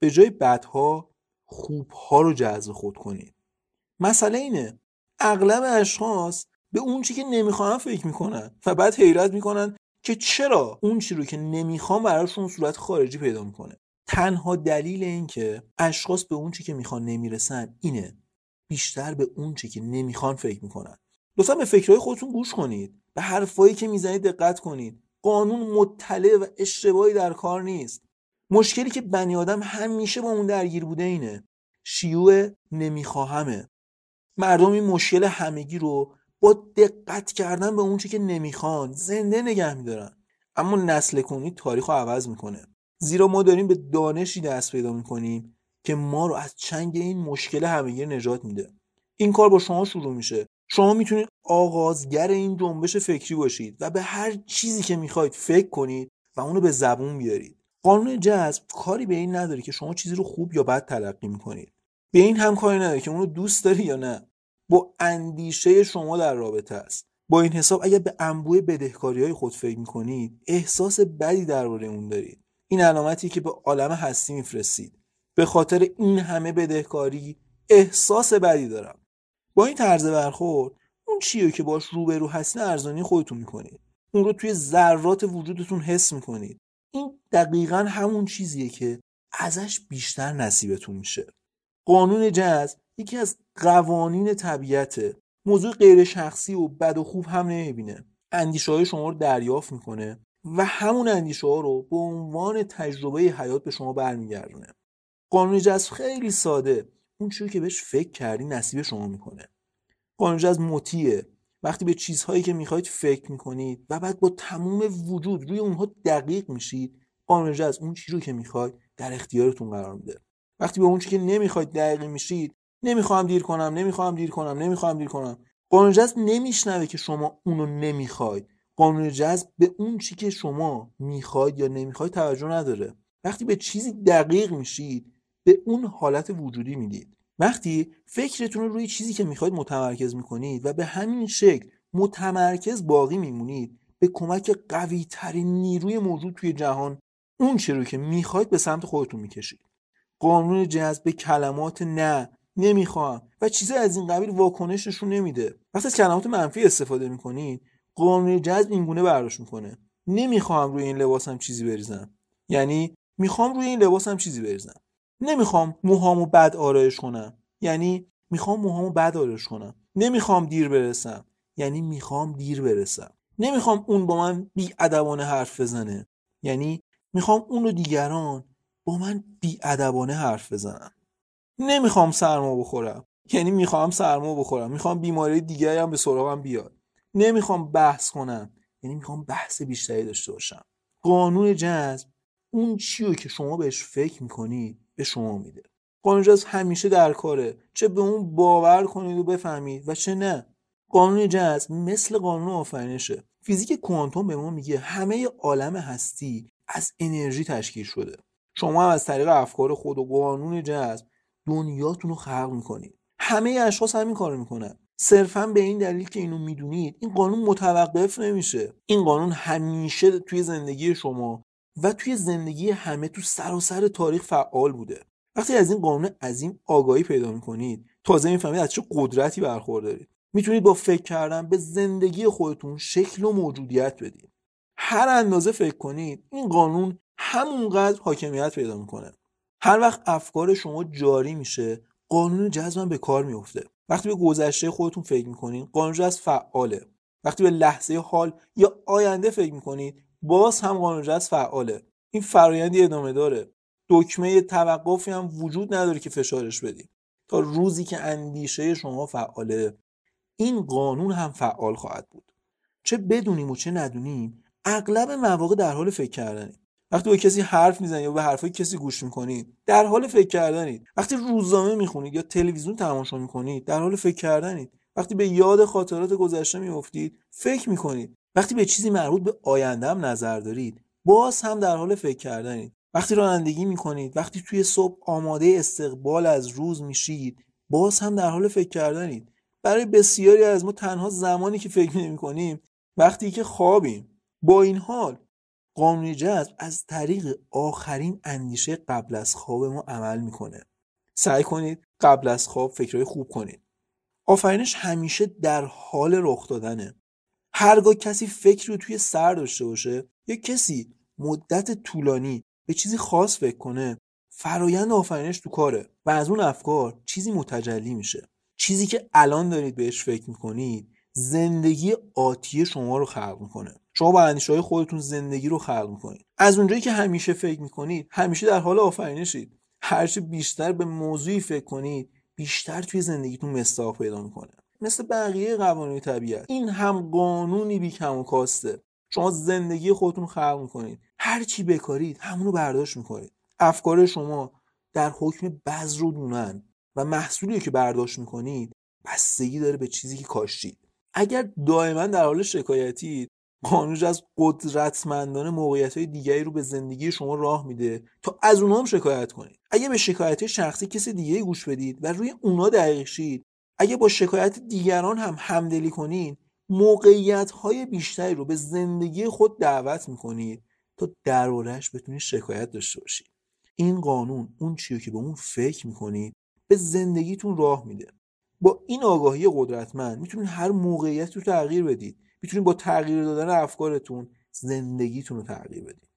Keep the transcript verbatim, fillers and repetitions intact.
به جای بدها خوبها رو جذب خود کنید. مسئله اینه اغلب اشخاص به اون چی که نمیخوان فکر میکنن و بعد حیرت میکنن که چرا اون چی رو که نمیخوان براشون صورت خارجی پیدا میکنه. تنها دلیل این که اشخاص به اون چی که میخوان نمیرسن اینه بیشتر به اون چی که نمیخوان فکر میکنن. لطفا به فکرهای خودتون گوش کنید، به حرفایی که میزنید دقت کنید. قانون مطلع و اشتباهی در کار نیست. مشکلی که بنی آدم همیشه با اون درگیر بوده اینه شیوع نمیخواهمه. مردم این مشکل همگی رو با دقت کردن به اون چی که نمیخوان زنده نگه میدارن. اما نسل کنی تاریخ رو عوض میکنه، زیرا ما داریم به دانشی دست پیدا میکنیم که ما رو از چنگ این مشکل همگی نجات میده. این کار با شما شروع میشه. شما میتونید آغازگر این جنبش فکری باشید و به هر چیزی که میخواید فکر کنید و اونو به زبون بیارید. قانون جذب کاری به این نداره که شما چیزی رو خوب یا بد تلقی میکنید. به این هم کاری نداره که اونو دوست داری یا نه. با اندیشه شما در رابطه است. با این حساب اگر به انبوه بدهکاری‌های خود فکر می‌کنید، احساس بدی درباره اون دارید. این علامتی که به عالم هستی می‌فرستید. به خاطر این همه بدهکاری احساس بدی دارم. با این طرز برخورد، اون چیه که باش روبرو هستین ارزانی خودتون می‌کنید. اون رو توی ذرات وجودتون حس می‌کنید. این دقیقاً همون چیزیه که ازش بیشتر نصیبتون میشه. قانون جذب یکی از قوانین طبیعته. موضوع غیر شخصی و بد و خوب هم نمیبینه. اندیشه های شما رو دریافت میکنه و همون اندیشه ها رو به عنوان تجربه حیات به شما برمیگردونه. قانون جذب خیلی ساده. اون چیزی که بهش فکر کردی نصیب شما میکنه. قانون جذب مطیعه. وقتی به چیزهایی که میخواید فکر میکنید و بعد با تمام وجود روی اونها دقیق میشید، قانون جذب اون چیزی رو که میخواید در اختیارتون قرار میده. وقتی به اون چیزی که نمیخواید دقیق میشید، نمیخوام دیر کنم، نمیخوام دیر کنم، نمیخوام دیر کنم. قانون جذب نمیشنوه که شما اونو نمیخواید. قانون جذب به اون چیزی که شما میخواید یا نمیخواید توجه نداره. وقتی به چیزی دقیق میشید، به اون حالت وجودی میدید. وقتی فکرتون رو روی چیزی که میخواید متمرکز میکنید و به همین شکل متمرکز باقی میمونید، به کمک قوی ترین نیروی موجود توی جهان اون چیزی رو که میخواید به سمت خودتون میکشید. قانون جذب به کلمات نه، نمیخوام و چیزای از این قبیل واکنش نشون نمیده. وقتی از کلمات منفی استفاده میکنید، قانون جذب این گونه برداشت میکنه. نمیخوام روی این لباسم چیزی بریزم، یعنی میخوام روی این لباسم چیزی بریزم. نمیخوام موهامو بد آرایش کنم، یعنی میخوام موهامو بد آرایش کنم. نمیخوام دیر برسم، یعنی میخوام دیر برسم. نمیخوام اون با من بی‌ادبانه حرف بزنه، یعنی میخوام اون و دیگران با من بی‌ادبانه حرف بزنن. نمیخوام سرما بخورم، یعنی میخوام سرما بخورم. میخوام بیماری دیگری هم به سراغم بیاد. نمیخوام بحث کنم، یعنی میخوام بحث بیشتری داشته باشم. قانون جذب اون چیو که شما بهش فکر میکنید به شما میده. قانون جذب همیشه در کاره، چه به اون باور کنید و بفهمید و چه نه. قانون جذب مثل قانون آفرینشه. فیزیک کوانتوم به ما میگه همه عالم هستی از انرژی تشکیل شده. شما هم از طریق افکار خود و قانون جذب دنیاتون رو خلق میکنید. همه اشخاص همین کارو میکنن. صرفا به این دلیل که اینو میدونید، این قانون متوقف نمیشه. این قانون همیشه توی زندگی شما و توی زندگی همه تو سراسر تاریخ فعال بوده. وقتی از این قانون عظیم آگاهی پیدا میکنید، تازه میفهمید از چه قدرتی برخوردارید. میتونید با فکر کردن به زندگی خودتون شکل و موجودیت بدید. هر اندازه فکر کنید، این قانون همونقدر حاکمیت پیدا میکنه. هر وقت افکار شما جاری میشه، قانون جذب به کار میفته. وقتی به گذشته خودتون فکر میکنید، قانون جذب فعاله. وقتی به لحظه حال یا آینده فکر میکنید، باز هم قانون جذب فعاله. این فرآیندی ادامه داره. دکمه توقفی هم وجود نداره که فشارش بدید. تا روزی که اندیشه شما فعاله، این قانون هم فعال خواهد بود. چه بدونیم و چه ندونیم، اغلب مواقع در حال فکر کردنید. وقتی با کسی حرف میزنید یا به حرفای کسی گوش میکنید، در حال فکر کردنید. وقتی روزنامه میخونید یا تلویزیون تماشا میکنید، در حال فکر کردنید. وقتی به یاد خاطرات گذشته میافتید، فکر میکنید. وقتی به چیزی مربوط به آینده هم نظر دارید، باز هم در حال فکر کردنید. وقتی رانندگی میکنید، وقتی توی صبح آماده استقبال از روز میشید، باز هم در حال فکر کردنید. برای بسیاری از ما تنها زمانی که فکر نمی‌کنیم وقتی که خوابیم. با این حال قانون جذب از طریق آخرین اندیشه قبل از خواب ما عمل میکنه. سعی کنید قبل از خواب فکرهای خوب کنید. آفرینش همیشه در حال رخ دادنه. هرگاه کسی فکری رو توی سر داشته باشه یا کسی مدت طولانی به چیزی خاص فکر کنه، فرایند آفرینش تو کاره و از اون افکار چیزی متجلی میشه. چیزی که الان دارید بهش فکر میکنید زندگی آتی شما رو خلق میکنه. شما با اندیشه‌های خودتون زندگی رو خلق میکنید. از اونجایی که همیشه فکر میکنید همیشه در حال آفرینشید. هرچی بیشتر به موضوعی فکر کنید بیشتر توی زندگیتون مصداق پیدا میکنه. مثل بقیه قوانین طبیعت این هم قانونی بی کم و کاسته. شما زندگی خودتون خلق میکنید. هر چی بکارید همونو برداشت میکنید. افکار شما در حکم بذر و دونن و محصولی که برداشت میکنید بستگی داره به چیزی که کاشتید. اگر دائما در حال شکایتید، قانون از قدرتمندانه موقعیت‌های دیگری رو به زندگی شما راه میده تا از اونها هم شکایت کنید. اگه به شکایت شخصی کسی دیگه گوش بدید و روی اونها دقیق شید، اگه با شکایت دیگران هم همدلی کنید، موقعیت‌های بیشتری رو به زندگی خود دعوت میکنید تا درباره‌اش بتونید شکایت داشته باشید. این قانون اون چیزی که به اون فکر میکنید به زندگیتون راه میده. با این آگاهی قدرتمند میتونید هر موقعیتی رو تغییر بدید. میتونید با تغییر دادن افکارتون زندگیتون رو تغییر بدید.